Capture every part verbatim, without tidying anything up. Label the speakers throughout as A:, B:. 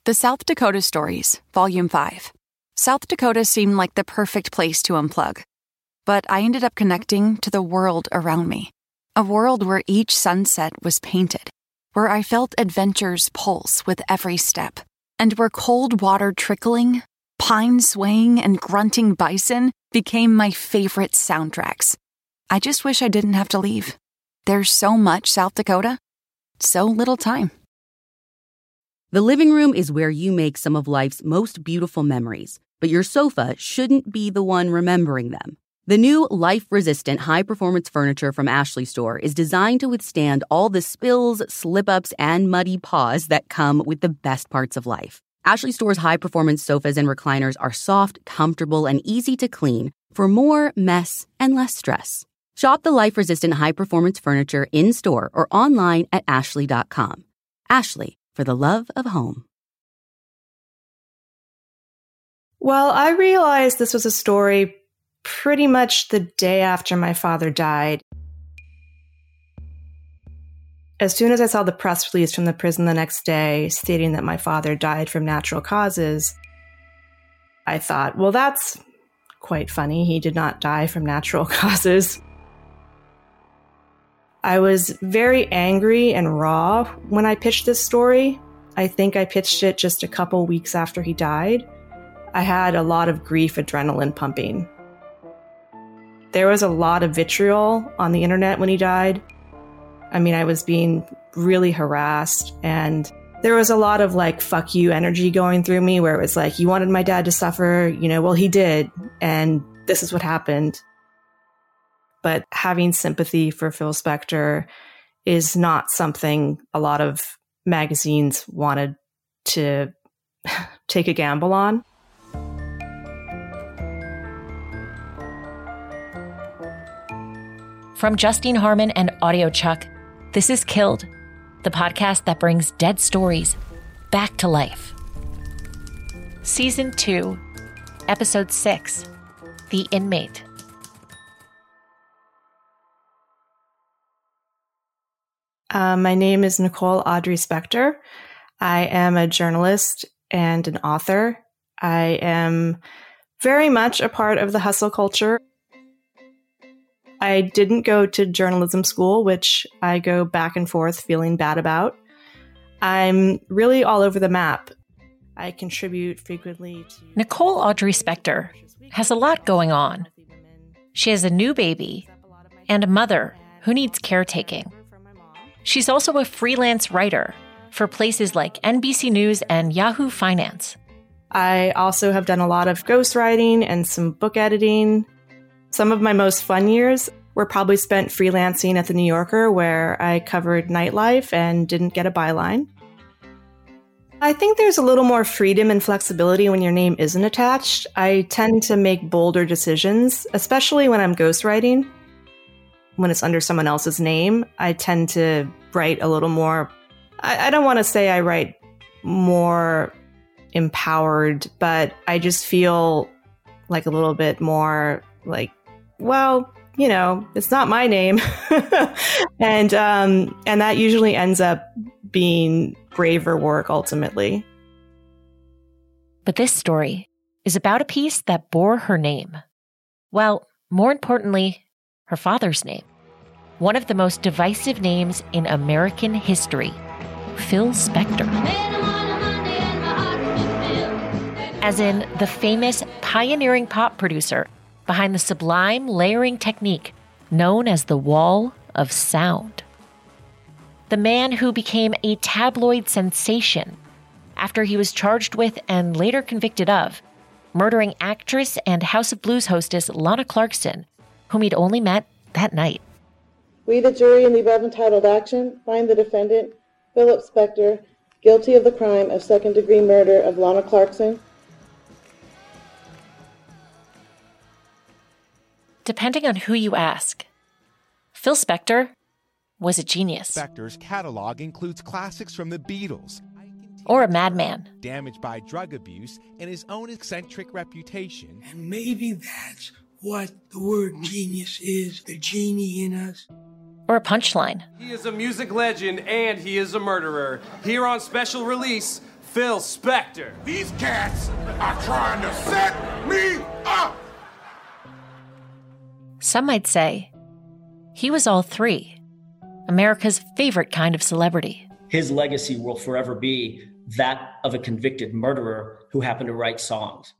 A: The South Dakota Stories, Volume five. South Dakota seemed like the perfect place to unplug. But I ended up connecting to the world around me. A world where each sunset was painted, where I felt adventure's pulse with every step, and where cold water trickling, pine swaying, and grunting bison became my favorite soundtracks. I just wish I didn't have to leave. There's so much South Dakota, so little time.
B: The living room is where you make some of life's most beautiful memories, but your sofa shouldn't be the one remembering them. The new life-resistant high-performance furniture from Ashley Store is designed to withstand all the spills, slip-ups, and muddy paws that come with the best parts of life. Ashley Store's high-performance sofas and recliners are soft, comfortable, and easy to clean for more mess and less stress. Shop the life-resistant high-performance furniture in-store or online at ashley dot com. Ashley, for the love of home.
C: Well, I realized this was a story pretty much the day after my father died. As soon as I saw the press release from the prison the next day stating that my father died from natural causes, I thought, well, that's quite funny. He did not die from natural causes. I was very angry and raw when I pitched this story. I think I pitched it just a couple weeks after he died. I had a lot of grief adrenaline pumping. There was a lot of vitriol on the internet when he died. I mean, I was being really harassed, and there was a lot of like, fuck you energy going through me, where it was like, you wanted my dad to suffer, you know, well, he did, and this is what happened. But having sympathy for Phil Spector is not something a lot of magazines wanted to take a gamble on.
D: From Justine Harmon and AudioChuck, this is Killed, the podcast that brings dead stories back to life. Season two, Episode six, The Inmate.
C: Uh, my name is Nicole Audrey Spector. I am a journalist and an author. I am very much a part of the hustle culture. I didn't go to journalism school, which I go back and forth feeling bad about. I'm really all over the map. I contribute frequently to...
D: Nicole Audrey Spector has a lot going on. She has a new baby and a mother who needs caretaking. She's also a freelance writer for places like N B C News and Yahoo Finance.
C: I also have done a lot of ghostwriting and some book editing. Some of my most fun years were probably spent freelancing at The New Yorker, where I covered nightlife and didn't get a byline. I think there's a little more freedom and flexibility when your name isn't attached. I tend to make bolder decisions, especially when I'm ghostwriting. When it's under someone else's name, I tend to write a little more. I, I don't want to say I write more empowered, but I just feel like a little bit more like, well, you know, it's not my name. and um, and that usually ends up being braver work ultimately.
D: But this story is about a piece that bore her name. Well, more importantly, her father's name. One of the most divisive names in American history, Phil Spector. As in the famous pioneering pop producer behind the sublime layering technique known as the wall of sound. The man who became a tabloid sensation after he was charged with and later convicted of murdering actress and House of Blues hostess Lana Clarkson, whom he'd only met that night.
E: We, the jury in the above entitled action, find the defendant, Philip Spector, guilty of the crime of second-degree murder of Lana Clarkson.
D: Depending on who you ask, Phil Spector was a genius.
F: Spector's catalog includes classics from the Beatles,
D: or a madman,
F: damaged by drug abuse and his own eccentric reputation.
G: And maybe that's what the word genius is, the genie in us.
D: Or a punchline.
H: He is a music legend and he is a murderer. Here on special release, Phil Spector.
I: These cats are trying to set me up.
D: Some might say he was all three, America's favorite kind of celebrity.
J: His legacy will forever be that of a convicted murderer who happened to write songs.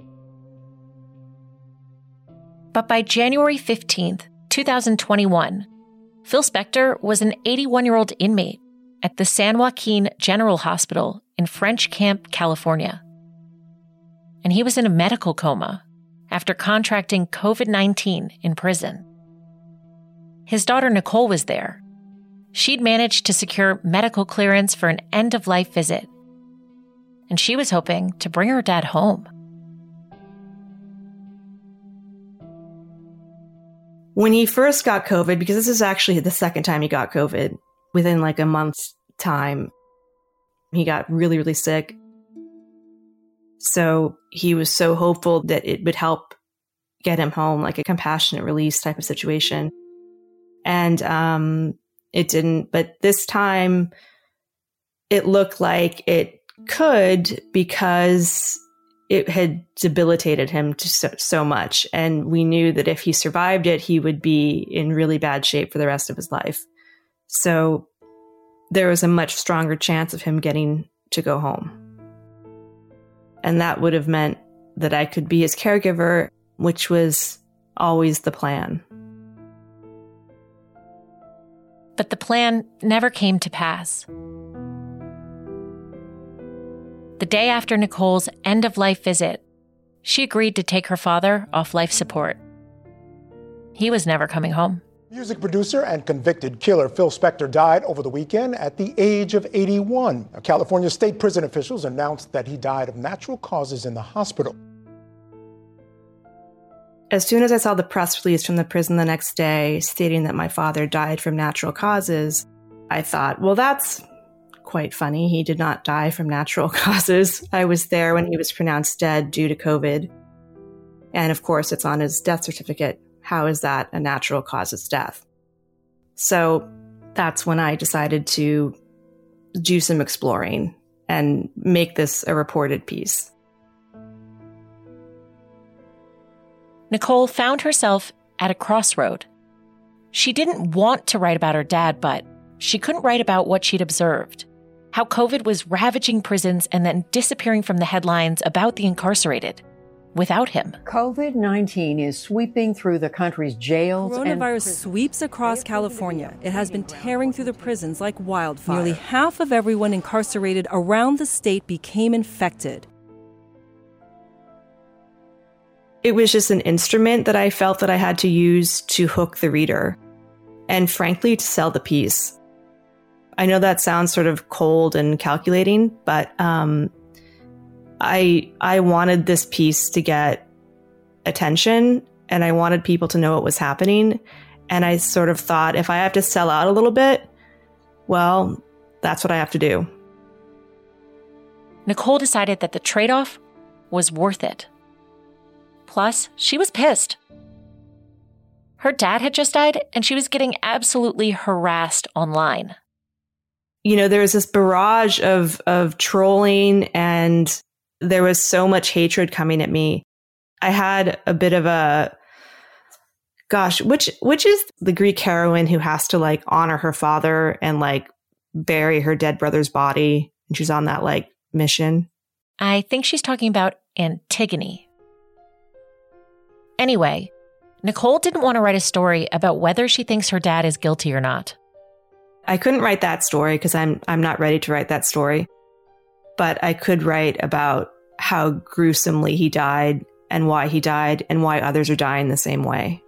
D: But by January fifteenth, twenty twenty-one, Phil Spector was an eighty-one-year-old inmate at the San Joaquin General Hospital in French Camp, California. And he was in a medical coma after contracting covid nineteen in prison. His daughter Nicole was there. She'd managed to secure medical clearance for an end-of-life visit, and she was hoping to bring her dad home.
C: When he first got COVID, because this is actually the second time he got COVID, within like a month's time, he got really, really sick. So he was so hopeful that it would help get him home, like a compassionate release type of situation. And um, it didn't. But this time, it looked like it could, because it had debilitated him to so, so much. And we knew that if he survived it, he would be in really bad shape for the rest of his life. So there was a much stronger chance of him getting to go home. And that would have meant that I could be his caregiver, which was always the plan.
D: But the plan never came to pass. The day after Nicole's end-of-life visit, she agreed to take her father off life support. He was never coming home.
K: Music producer and convicted killer Phil Spector died over the weekend at the age of eighty-one. Now, California state prison officials announced that he died of natural causes in the hospital.
C: As soon as I saw the press release from the prison the next day stating that my father died from natural causes, I thought, well, that's quite funny. He did not die from natural causes. I was there when he was pronounced dead due to COVID. And of course, it's on his death certificate. How is that a natural causes death? So that's when I decided to do some exploring and make this a reported piece.
D: Nicole found herself at a crossroad. She didn't want to write about her dad, but she couldn't write about what she'd observed. How COVID was ravaging prisons and then disappearing from the headlines about the incarcerated without him.
L: covid nineteen is sweeping through the country's jails.
M: Coronavirus
L: and
M: sweeps across California. It has been tearing through the prisons like wildfire. Nearly half of everyone incarcerated around the state became infected.
C: It was just an instrument that I felt that I had to use to hook the reader and, frankly, to sell the piece. I know that sounds sort of cold and calculating, but um, I I wanted this piece to get attention, and I wanted people to know what was happening. And I sort of thought, if I have to sell out a little bit, well, that's what I have to do.
D: Nicole decided that the trade-off was worth it. Plus, she was pissed. Her dad had just died, and she was getting absolutely harassed online.
C: You know, there was this barrage of of trolling, and there was so much hatred coming at me. I had a bit of a, gosh, which which is the Greek heroine who has to like honor her father and like bury her dead brother's body, and she's on that like mission?
D: I think she's talking about Antigone. Anyway, Nicole didn't want to write a story about whether she thinks her dad is guilty or not.
C: I couldn't write that story because I'm I'm not ready to write that story. But I could write about how gruesomely he died and why he died and why others are dying the same way.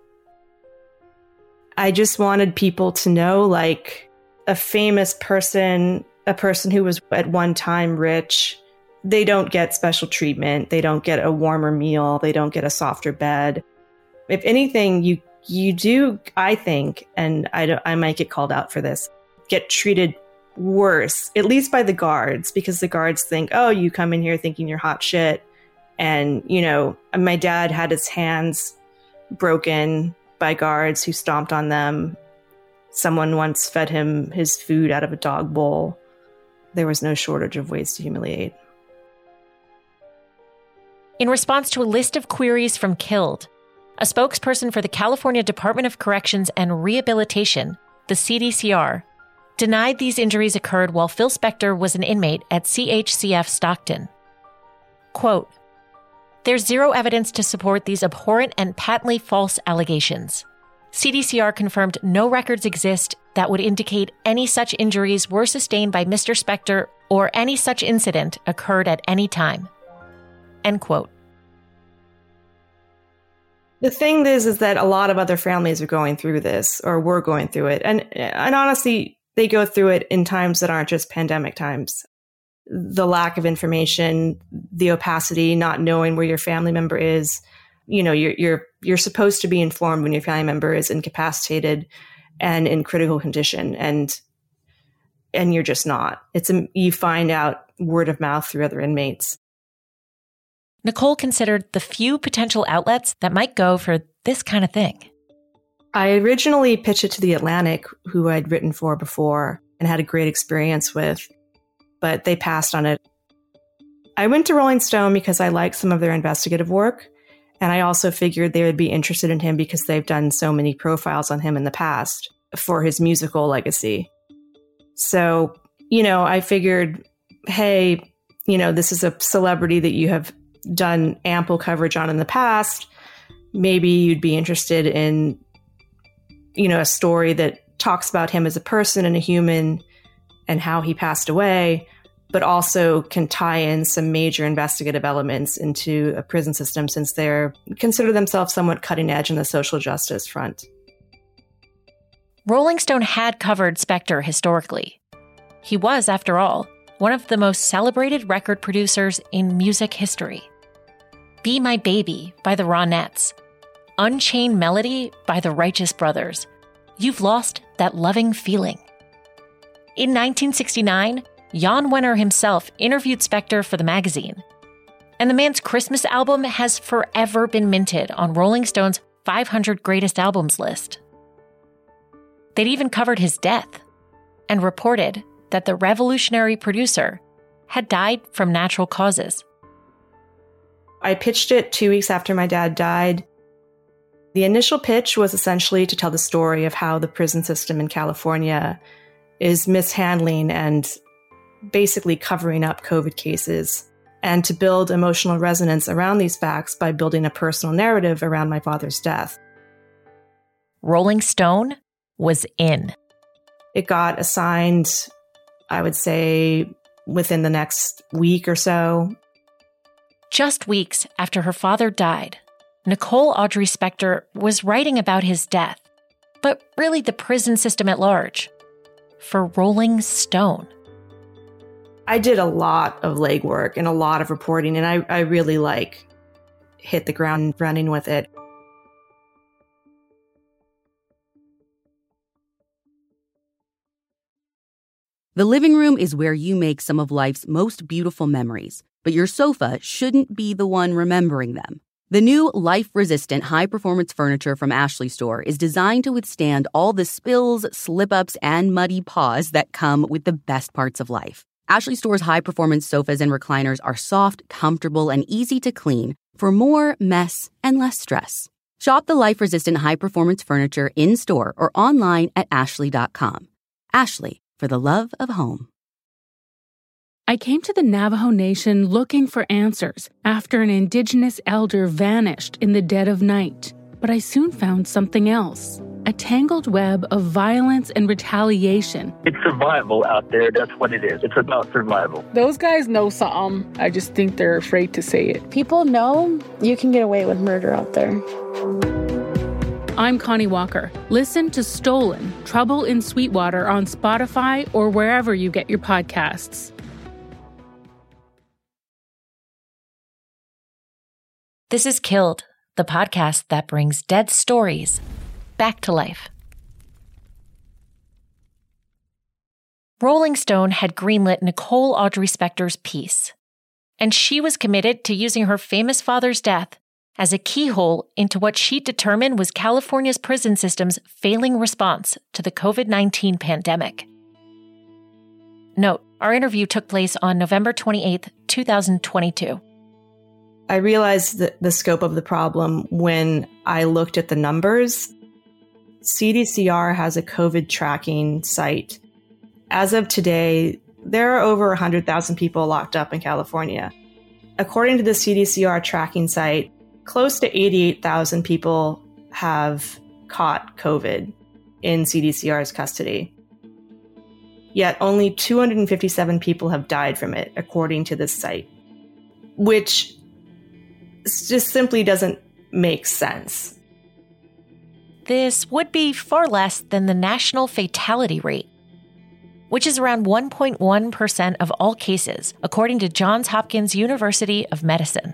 C: I just wanted people to know, like, a famous person, a person who was at one time rich, they don't get special treatment. They don't get a warmer meal. They don't get a softer bed. If anything, you you do, I think, and I, don't, I might get called out for this, get treated worse, at least by the guards, because the guards think, oh, you come in here thinking you're hot shit. And, you know, my dad had his hands broken by guards who stomped on them. Someone once fed him his food out of a dog bowl. There was no shortage of ways to humiliate.
D: In response to a list of queries from Killed, a spokesperson for the California Department of Corrections and Rehabilitation, the C D C R, denied these injuries occurred while Phil Spector was an inmate at C H C F Stockton. Quote, "There's zero evidence to support these abhorrent and patently false allegations. C D C R confirmed no records exist that would indicate any such injuries were sustained by Mister Spector or any such incident occurred at any time." End quote.
C: The thing is, is that a lot of other families are going through this or were going through it. And, and honestly, they go through it in times that aren't just pandemic times. The lack of information, the opacity, not knowing where your family member is. You know, you're, you're, you're supposed to be informed when your family member is incapacitated and in critical condition. And, and you're just not. It's a, you find out word of mouth through other inmates.
D: Nicole considered the few potential outlets that might go for this kind of thing.
C: I originally pitched it to The Atlantic, who I'd written for before and had a great experience with, but they passed on it. I went to Rolling Stone because I liked some of their investigative work, and I also figured they would be interested in him because they've done so many profiles on him in the past for his musical legacy. So, you know, I figured, hey, you know, this is a celebrity that you have done ample coverage on in the past. Maybe you'd be interested in, you know, a story that talks about him as a person and a human and how he passed away, but also can tie in some major investigative elements into a prison system since they're consider themselves somewhat cutting edge in the social justice front.
D: Rolling Stone had covered Spector historically. He was, after all, one of the most celebrated record producers in music history. Be My Baby by the Ronettes, Unchained Melody by the Righteous Brothers, You've Lost That Loving Feeling. In nineteen sixty-nine, Jan Wenner himself interviewed Spector for the magazine, and the man's Christmas album has forever been minted on Rolling Stone's five hundred Greatest Albums list. They'd even covered his death and reported that the revolutionary producer had died from natural causes.
C: I pitched it two weeks after my dad died. The initial pitch was essentially to tell the story of how the prison system in California is mishandling and basically covering up COVID cases, and to build emotional resonance around these facts by building a personal narrative around my father's death.
D: Rolling Stone was in.
C: It got assigned, I would say, within the next week or so.
D: Just weeks after her father died, Nicole Audrey Spector was writing about his death, but really the prison system at large, for Rolling Stone.
C: I did a lot of legwork and a lot of reporting, and I, I really like hit the ground running with it.
B: The living room is where you make some of life's most beautiful memories, but your sofa shouldn't be the one remembering them. The new life-resistant high-performance furniture from Ashley Store is designed to withstand all the spills, slip-ups, and muddy paws that come with the best parts of life. Ashley Store's high-performance sofas and recliners are soft, comfortable, and easy to clean for more mess and less stress. Shop the life-resistant high-performance furniture in-store or online at ashley dot com. Ashley, for the love of home.
H: I came to the Navajo Nation looking for answers after an indigenous elder vanished in the dead of night. But I soon found something else. A tangled web of violence and retaliation.
N: It's survival out there. That's what it is. It's about survival.
O: Those guys know something. I just think they're afraid to say it.
P: People know you can get away with murder out there.
H: I'm Connie Walker. Listen to Stolen, Trouble in Sweetwater on Spotify or wherever you get your podcasts.
D: This is Killed, the podcast that brings dead stories back to life. Rolling Stone had greenlit Nicole Audrey Spector's piece, and she was committed to using her famous father's death as a keyhole into what she determined was California's prison system's failing response to the covid nineteen pandemic. Note, our interview took place on November twenty-eighth, twenty twenty-two.
C: I realized the, the scope of the problem when I looked at the numbers. C D C R has a COVID tracking site. As of today, there are over one hundred thousand people locked up in California. According to the C D C R tracking site, close to eighty-eight thousand people have caught COVID in C D C R's custody. Yet only two hundred fifty-seven people have died from it, according to this site, which just simply doesn't make sense.
D: This would be far less than the national fatality rate, which is around one point one percent of all cases, according to Johns Hopkins University of Medicine.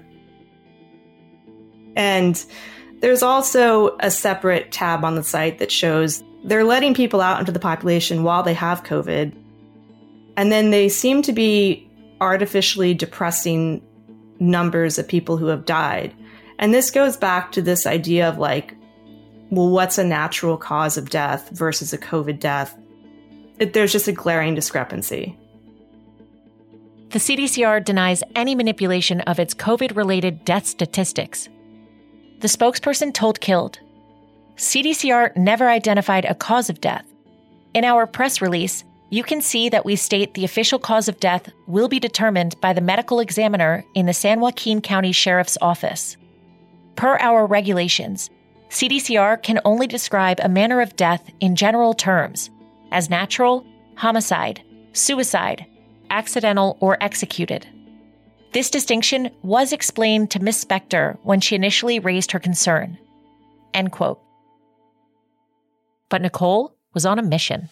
C: And there's also a separate tab on the site that shows they're letting people out into the population while they have COVID. And then they seem to be artificially depressing numbers of people who have died. And this goes back to this idea of like, well, what's a natural cause of death versus a COVID death? It, there's just a glaring discrepancy.
D: The C D C R denies any manipulation of its COVID-related death statistics. The spokesperson told Killed, C D C R never identified a cause of death. In our press release, you can see that we state the official cause of death will be determined by the medical examiner in the San Joaquin County Sheriff's Office. Per our regulations, C D C R can only describe a manner of death in general terms, as natural, homicide, suicide, accidental, or executed. This distinction was explained to Miz Spector when she initially raised her concern. End quote. But Nicole was on a mission.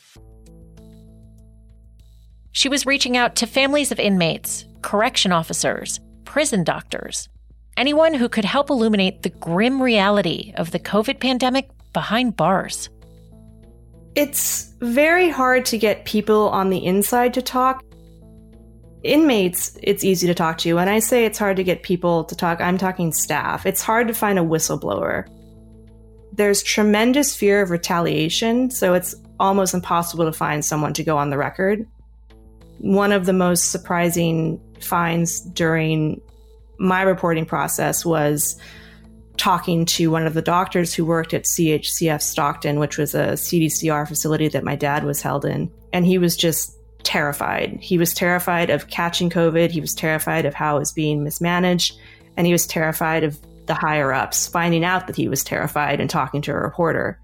D: She was reaching out to families of inmates, correction officers, prison doctors, anyone who could help illuminate the grim reality of the COVID pandemic behind bars.
C: It's very hard to get people on the inside to talk. Inmates, it's easy to talk to. When I say it's hard to get people to talk, I'm talking staff. It's hard to find a whistleblower. There's tremendous fear of retaliation, so it's almost impossible to find someone to go on the record. One of the most surprising finds during my reporting process was talking to one of the doctors who worked at C H C F Stockton, which was a C D C R facility that my dad was held in. And he was just terrified. He was terrified of catching COVID. He was terrified of how it was being mismanaged. And he was terrified of the higher ups finding out that he was terrified and talking to a reporter.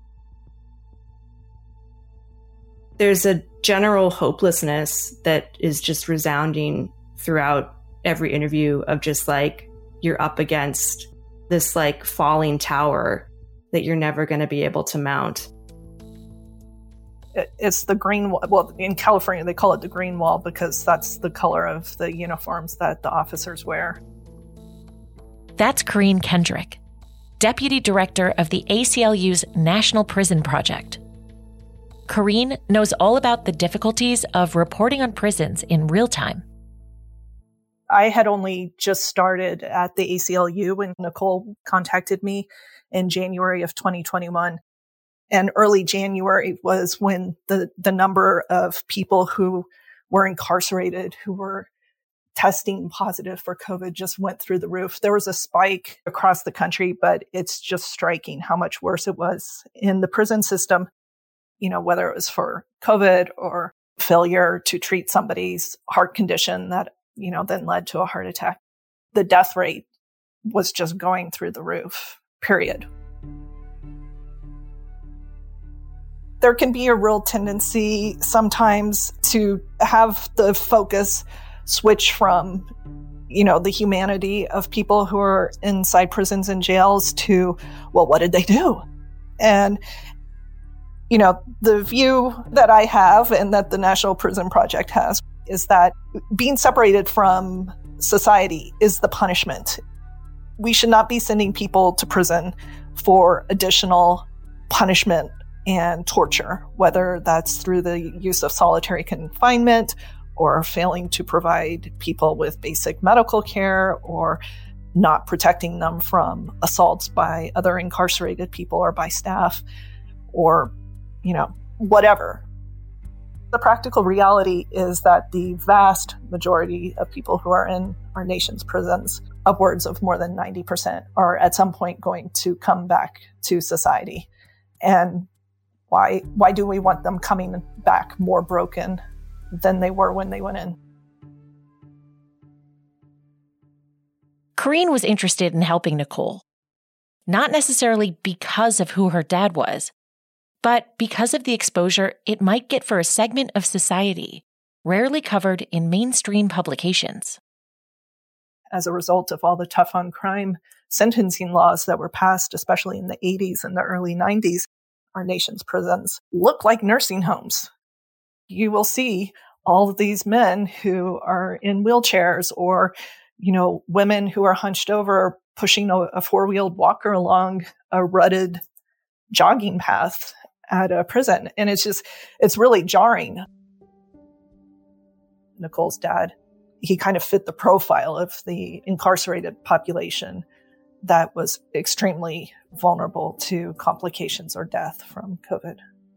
C: There's a general hopelessness that is just resounding throughout every interview of just like, you're up against this like falling tower that you're never going to be able to mount.
Q: It's the green wall. Well, in California, they call it the green wall because that's the color of the uniforms that the officers wear.
D: That's Corinne Kendrick, Deputy Director of the A C L U's National Prison Project. Corinne knows all about the difficulties of reporting on prisons in real time.
Q: I had only just started at the A C L U when Nicole contacted me in January of twenty twenty-one. And early January was when the, the number of people who were incarcerated, who were testing positive for COVID just went through the roof. There was a spike across the country, but it's just striking how much worse it was in the prison system, you know, whether it was for COVID or failure to treat somebody's heart condition that, you know, then led to a heart attack. The death rate was just going through the roof, period. There can be a real tendency sometimes to have the focus switch from, you know, the humanity of people who are inside prisons and jails to, well, what did they do? And, you know, the view that I have and that the National Prison Project has is that being separated from society is the punishment. We should not be sending people to prison for additional punishment and torture, whether that's through the use of solitary confinement or failing to provide people with basic medical care or not protecting them from assaults by other incarcerated people or by staff or, you know, whatever. The practical reality is that the vast majority of people who are in our nation's prisons, upwards of more than ninety percent, are at some point going to come back to society. And why, why do we want them coming back more broken than they were when they went in?
D: Corinne was interested in helping Nicole, not necessarily because of who her dad was, but because of the exposure it might get for a segment of society rarely covered in mainstream publications.
Q: As a result of all the tough on crime sentencing laws that were passed, especially in the eighties and the early nineties, our nation's prisons look like nursing homes. You will see all of these men who are in wheelchairs, or, you know, women who are hunched over pushing a, a four-wheeled walker along a rutted jogging path at a prison. And it's just, it's really jarring. Nicole's dad, he kind of fit the profile of the incarcerated population that was extremely vulnerable to complications or death from COVID.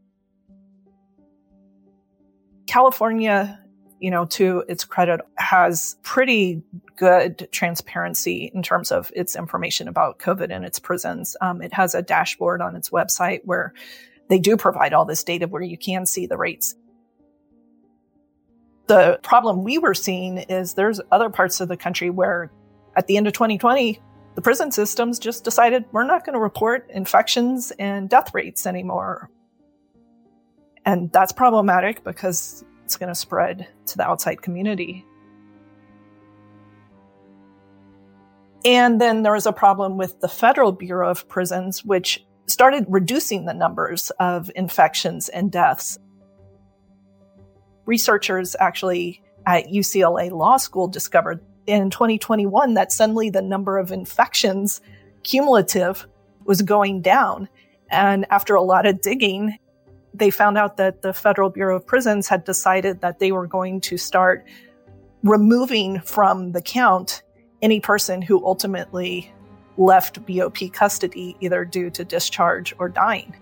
Q: California, you know, to its credit, has pretty good transparency in terms of its information about COVID in its prisons. Um, it has a dashboard on its website where they do provide all this data where you can see the rates. The problem we were seeing is there's other parts of the country where at the end of twenty twenty, the prison systems just decided we're not going to report infections and death rates anymore. And that's problematic because it's going to spread to the outside community. And then there was a problem with the Federal Bureau of Prisons, which started reducing the numbers of infections and deaths. Researchers actually at U C L A Law School discovered in twenty twenty-one that suddenly the number of infections, cumulative, was going down. And after a lot of digging, they found out that the Federal Bureau of Prisons had decided that they were going to start removing from the count any person who ultimately left B O P custody, either due to discharge or dying.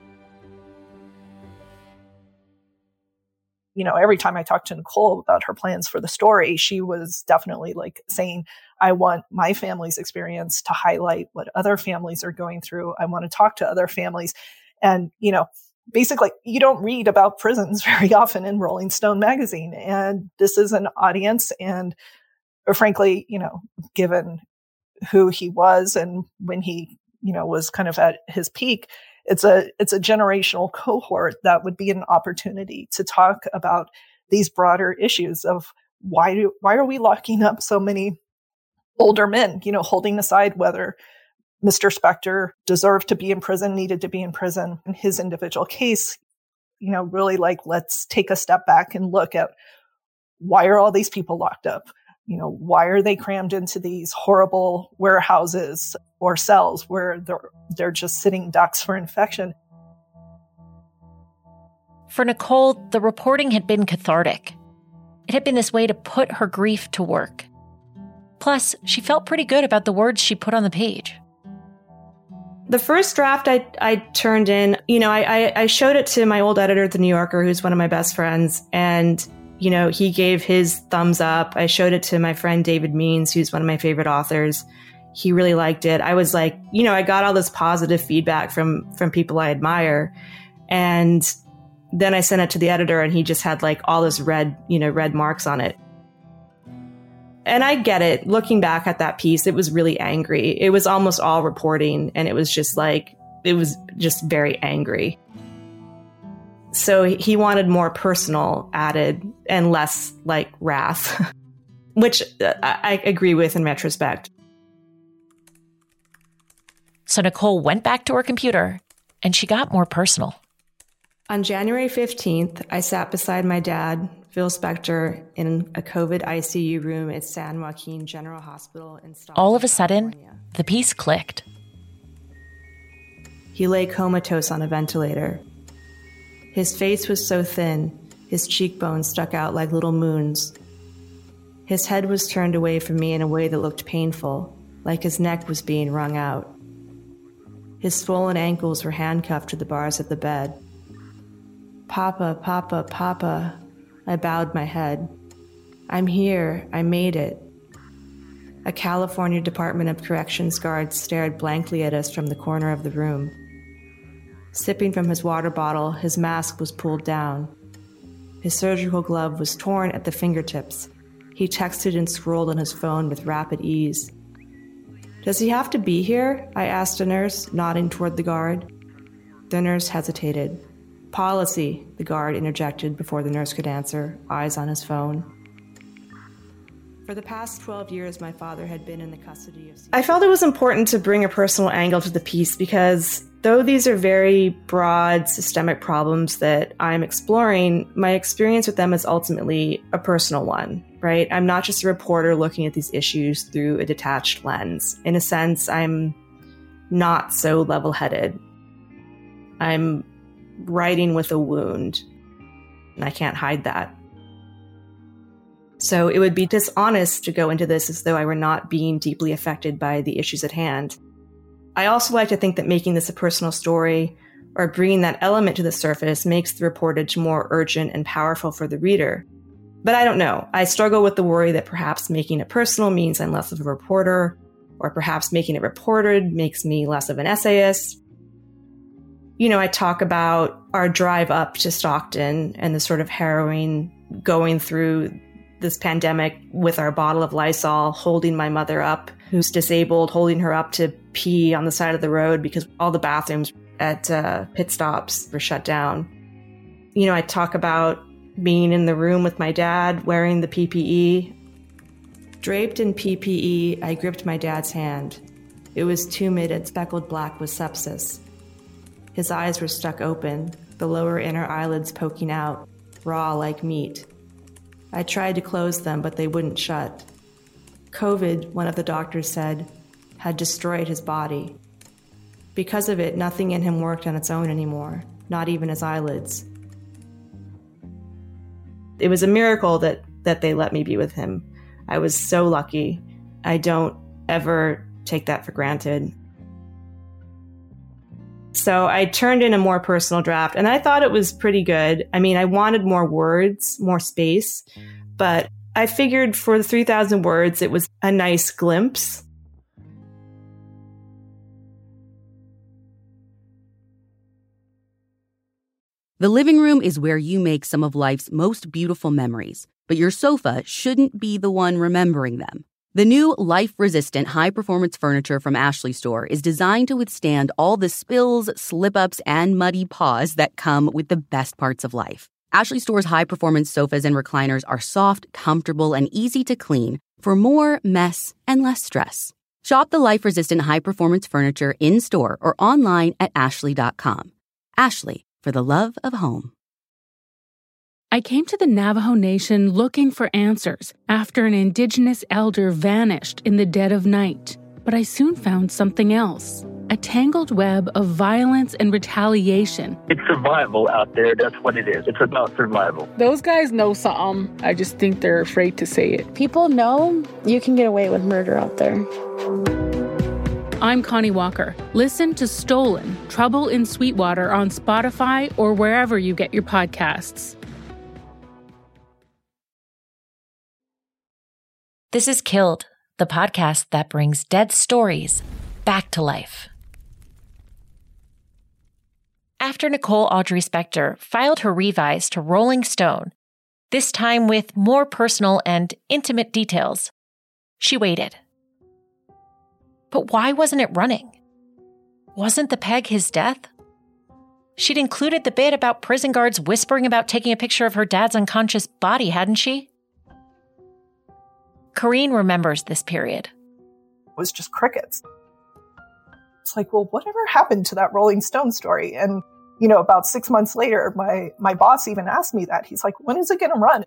Q: You know, every time I talked to Nicole about her plans for the story, she was definitely like saying, I want my family's experience to highlight what other families are going through. I want to talk to other families. And, you know, basically, you don't read about prisons very often in Rolling Stone magazine. And this is an audience. And frankly, you know, given who he was and when he, you know, was kind of at his peak, it's a, it's a generational cohort that would be an opportunity to talk about these broader issues of why do, why are we locking up so many older men, you know, holding aside whether Mister Spector deserved to be in prison, needed to be in prison in his individual case, you know, really like, let's take a step back and look at why are all these people locked up? You know, why are they crammed into these horrible warehouses or cells where they're, they're just sitting ducks for infection?
D: For Nicole, the reporting had been cathartic. It had been this way to put her grief to work. Plus, she felt pretty good about the words she put on the page.
C: The first draft I, I turned in, you know, I, I, I showed it to my old editor at The New Yorker, who's one of my best friends, and you know, he gave his thumbs up. I showed it to my friend David Means, who's one of my favorite authors. He really liked it. I was like, you know, I got all this positive feedback from from people I admire. And then I sent it to the editor and he just had like all this red, you know, red marks on it. And I get it. Looking back at that piece, it was really angry. It was almost all reporting. And it was just like, it was just very angry. So he wanted more personal added and less like wrath, which I agree with in retrospect.
D: So Nicole went back to her computer and she got more personal.
C: On January fifteenth, I sat beside my dad, Phil Spector, in a COVID I C U room at San Joaquin General Hospital in Stockton,
D: all of a sudden,
C: California.
D: The piece clicked.
C: He lay comatose on a ventilator. His face was so thin, his cheekbones stuck out like little moons. His head was turned away from me in a way that looked painful, like his neck was being wrung out. His swollen ankles were handcuffed to the bars of the bed. Papa, Papa, Papa, I bowed my head. I'm here, I made it. A California Department of Corrections guard stared blankly at us from the corner of the room. Sipping from his water bottle, his mask was pulled down. His surgical glove was torn at the fingertips. He texted and scrolled on his phone with rapid ease. "Does he have to be here?" I asked a nurse, nodding toward the guard. The nurse hesitated. "Policy," the guard interjected before the nurse could answer, eyes on his phone. For the past twelve years, my father had been in the custody of... I felt it was important to bring a personal angle to the piece because, though these are very broad, systemic problems that I'm exploring, my experience with them is ultimately a personal one, right? I'm not just a reporter looking at these issues through a detached lens. In a sense, I'm not so level-headed. I'm writing with a wound, and I can't hide that. So it would be dishonest to go into this as though I were not being deeply affected by the issues at hand. I also like to think that making this a personal story or bringing that element to the surface makes the reportage more urgent and powerful for the reader. But I don't know. I struggle with the worry that perhaps making it personal means I'm less of a reporter, or perhaps making it reported makes me less of an essayist. You know, I talk about our drive up to Stockton and the sort of harrowing going through this pandemic with our bottle of Lysol, holding my mother up, who's disabled, holding her up to pee on the side of the road because all the bathrooms at uh, pit stops were shut down. You know, I talk about being in the room with my dad, wearing the P P E. Draped in P P E, I gripped my dad's hand. It was tumid and speckled black with sepsis. His eyes were stuck open, the lower inner eyelids poking out, raw like meat. I tried to close them, but they wouldn't shut. COVID, one of the doctors said, had destroyed his body. Because of it, nothing in him worked on its own anymore, not even his eyelids. It was a miracle that, that they let me be with him. I was so lucky. I don't ever take that for granted. So I turned in a more personal draft, and I thought it was pretty good. I mean, I wanted more words, more space, but I figured for the three thousand words, it was a nice glimpse.
B: The living room is where you make some of life's most beautiful memories, but your sofa shouldn't be the one remembering them. The new life-resistant high-performance furniture from Ashley Store is designed to withstand all the spills, slip-ups, and muddy paws that come with the best parts of life. Ashley Store's high-performance sofas and recliners are soft, comfortable, and easy to clean for more mess and less stress. Shop the life-resistant high-performance furniture in-store or online at ashley dot com. Ashley, for the love of home.
H: I came to the Navajo Nation looking for answers after an indigenous elder vanished in the dead of night. But I soon found something else, a tangled web of violence and retaliation.
N: It's survival out there. That's what it is. It's about survival.
O: Those guys know something. I just think they're afraid to say it.
P: People know you can get away with murder out there.
H: I'm Connie Walker. Listen to Stolen, Trouble in Sweetwater on Spotify or wherever you get your podcasts.
D: This is Killed, the podcast that brings dead stories back to life. After Nicole Audrey Spector filed her revise to Rolling Stone, this time with more personal and intimate details, she waited. But why wasn't it running? Wasn't the peg his death? She'd included the bit about prison guards whispering about taking a picture of her dad's unconscious body, hadn't she? Corrine remembers this period.
Q: It was just crickets. It's like, well, whatever happened to that Rolling Stone story? And, you know, about six months later, my, my boss even asked me that. He's like, when is it going to run?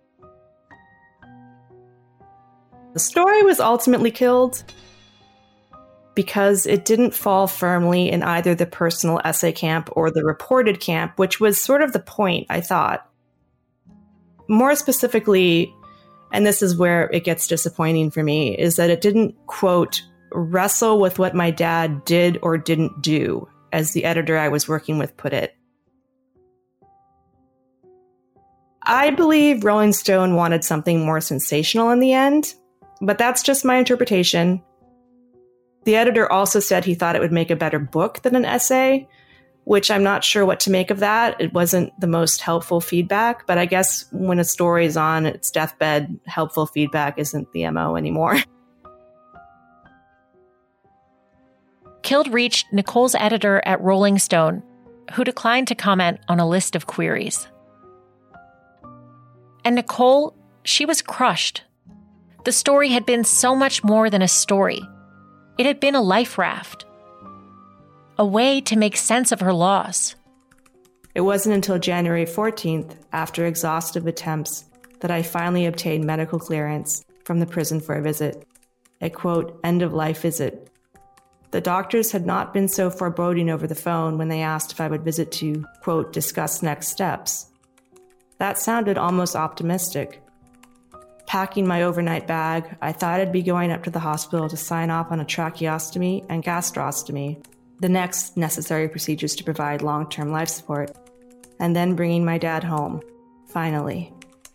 C: The story was ultimately killed because it didn't fall firmly in either the personal essay camp or the reported camp, which was sort of the point, I thought. More specifically, and this is where it gets disappointing for me, is that it didn't, quote, wrestle with what my dad did or didn't do, as the editor I was working with put it. I believe Rolling Stone wanted something more sensational in the end. But that's just my interpretation. The editor also said he thought it would make a better book than an essay, which I'm not sure what to make of that. It wasn't the most helpful feedback, but I guess when a story is on its deathbed, helpful feedback isn't the M O anymore.
D: Killed reached Nicole's editor at Rolling Stone, who declined to comment on a list of queries. And Nicole, she was crushed. The story had been so much more than a story. It had been a life raft, a way to make sense of her loss.
C: It wasn't until January fourteenth, after exhaustive attempts, that I finally obtained medical clearance from the prison for a visit, a quote, end-of-life visit. The doctors had not been so foreboding over the phone when they asked if I would visit to, quote, discuss next steps. That sounded almost optimistic. Packing my overnight bag, I thought I'd be going up to the hospital to sign off on a tracheostomy and gastrostomy, the next necessary procedures to provide long-term life support, and then bringing my dad home, finally.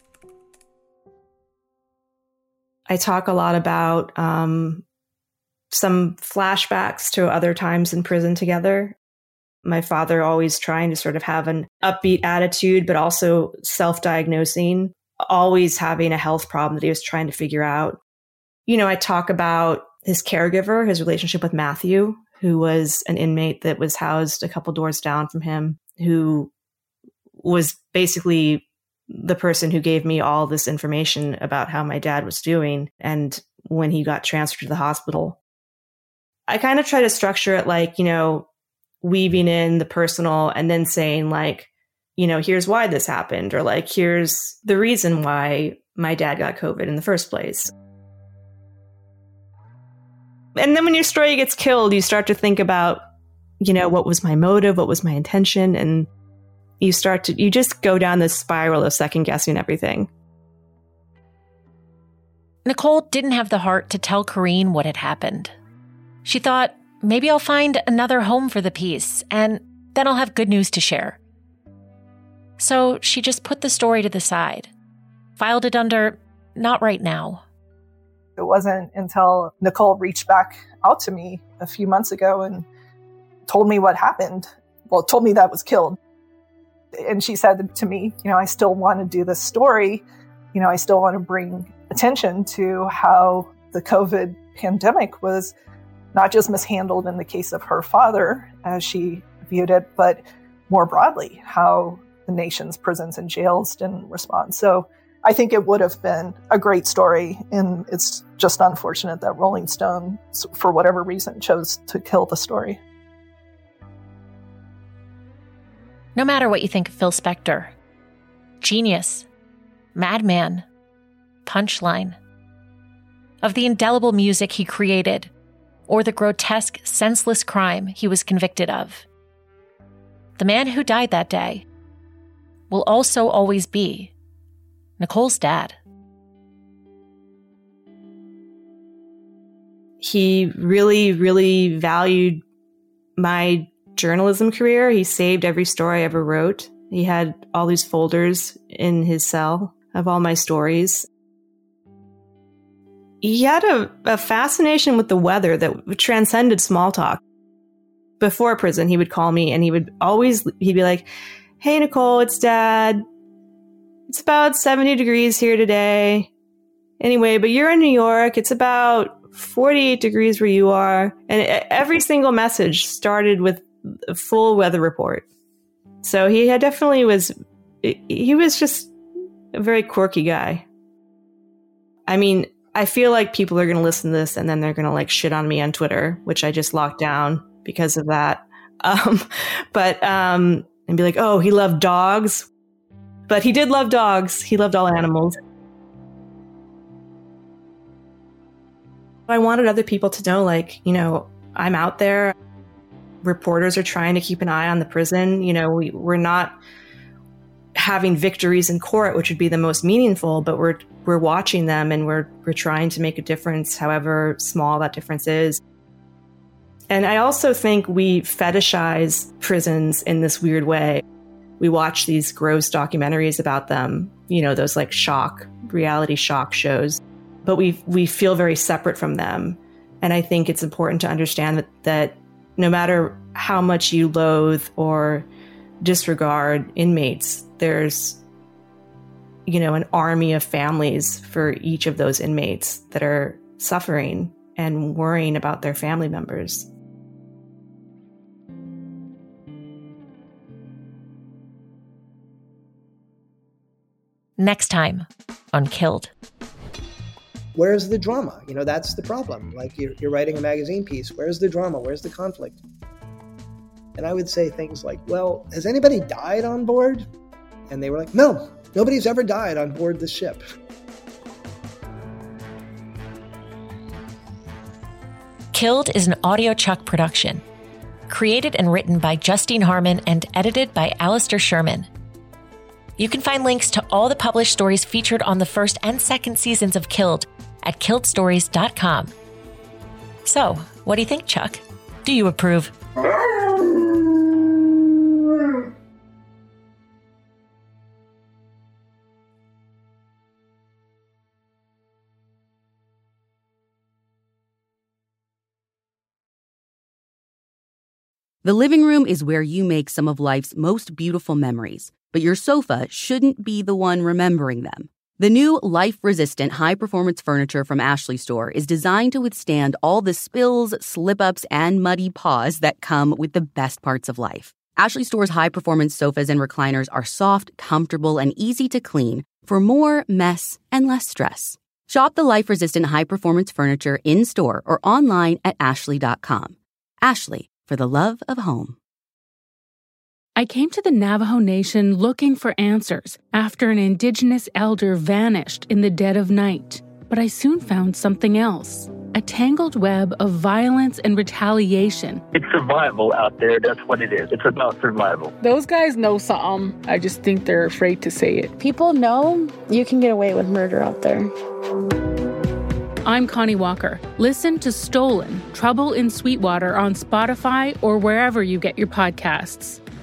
C: I talk a lot about um, some flashbacks to other times in prison together. My father always trying to sort of have an upbeat attitude, but also self-diagnosing, always having a health problem that he was trying to figure out. You know, I talk about his caregiver, his relationship with Matthew, who was an inmate that was housed a couple doors down from him, who was basically the person who gave me all this information about how my dad was doing. And when he got transferred to the hospital, I kind of try to structure it like, you know, weaving in the personal and then saying like, you know, here's why this happened, or like, here's the reason why my dad got COVID in the first place. And then when your story gets killed, you start to think about, you know, what was my motive? What was my intention? And you start to, you just go down this spiral of second guessing everything.
D: Nicole didn't have the heart to tell Carine what had happened. She thought, maybe I'll find another home for the piece, and then I'll have good news to share. So she just put the story to the side, filed it under, not right now.
Q: It wasn't until Nicole reached back out to me a few months ago and told me what happened. Well, told me that I was killed. And she said to me, you know, I still want to do this story. You know, I still want to bring attention to how the COVID pandemic was not just mishandled in the case of her father, as she viewed it, but more broadly, how the nation's prisons and jails didn't respond. So I think it would have been a great story, and it's just unfortunate that Rolling Stone, for whatever reason, chose to kill the story.
D: No matter what you think of Phil Spector, genius, madman, punchline, of the indelible music he created, or the grotesque, senseless crime he was convicted of, the man who died that day will also always be Nicole's dad.
C: He really, really valued my journalism career. He saved every story I ever wrote. He had all these folders in his cell of all my stories. He had a, a fascination with the weather that transcended small talk. Before prison, he would call me and he would always, he'd be like, hey, Nicole, it's Dad. It's about seventy degrees here today. Anyway, but you're in New York. It's about forty-eight degrees where you are. And every single message started with a full weather report. So he had definitely was, he was just a very quirky guy. I mean, I feel like people are going to listen to this and then they're going to like shit on me on Twitter, which I just locked down because of that. Um, but, um, and be like, oh, he loved dogs. But he did love dogs. He loved all animals. I wanted other people to know, like, you know, I'm out there. Reporters are trying to keep an eye on the prison. You know, we, we're not having victories in court, which would be the most meaningful, but we're we're watching them and we're we're trying to make a difference, however small that difference is. And I also think we fetishize prisons in this weird way. We watch these gross documentaries about them, you know, those like shock, reality shock shows. but we we feel very separate from them. And I think it's important to understand that, that no matter how much you loathe or disregard inmates, there's, you know, an army of families for each of those inmates that are suffering and worrying about their family members.
D: Next time on Killed.
R: Where's the drama? You know, that's the problem. Like, you're, you're writing a magazine piece. Where's the drama? Where's the conflict? And I would say things like, well, has anybody died on board? And they were like, no, nobody's ever died on board this ship.
D: Killed is an AudioChuck production. Created and written by Justine Harmon and edited by Alistair Sherman. You can find links to all the published stories featured on the first and second seasons of Killed at killed stories dot com. So, what do you think, Chuck? Do you approve?
B: The living room is where you make some of life's most beautiful memories, but your sofa shouldn't be the one remembering them. The new life-resistant high-performance furniture from Ashley Store is designed to withstand all the spills, slip-ups, and muddy paws that come with the best parts of life. Ashley Store's high-performance sofas and recliners are soft, comfortable, and easy to clean for more mess and less stress. Shop the life-resistant high-performance furniture in-store or online at ashley dot com. Ashley, for the love of home.
H: I came to the Navajo Nation looking for answers after an indigenous elder vanished in the dead of night. But I soon found something else. A tangled web of violence and retaliation.
N: It's survival out there. That's what it is. It's about survival.
O: Those guys know something. I just think they're afraid to say it.
P: People know you can get away with murder out there.
H: I'm Connie Walker. Listen to Stolen, Trouble in Sweetwater on Spotify or wherever you get your podcasts.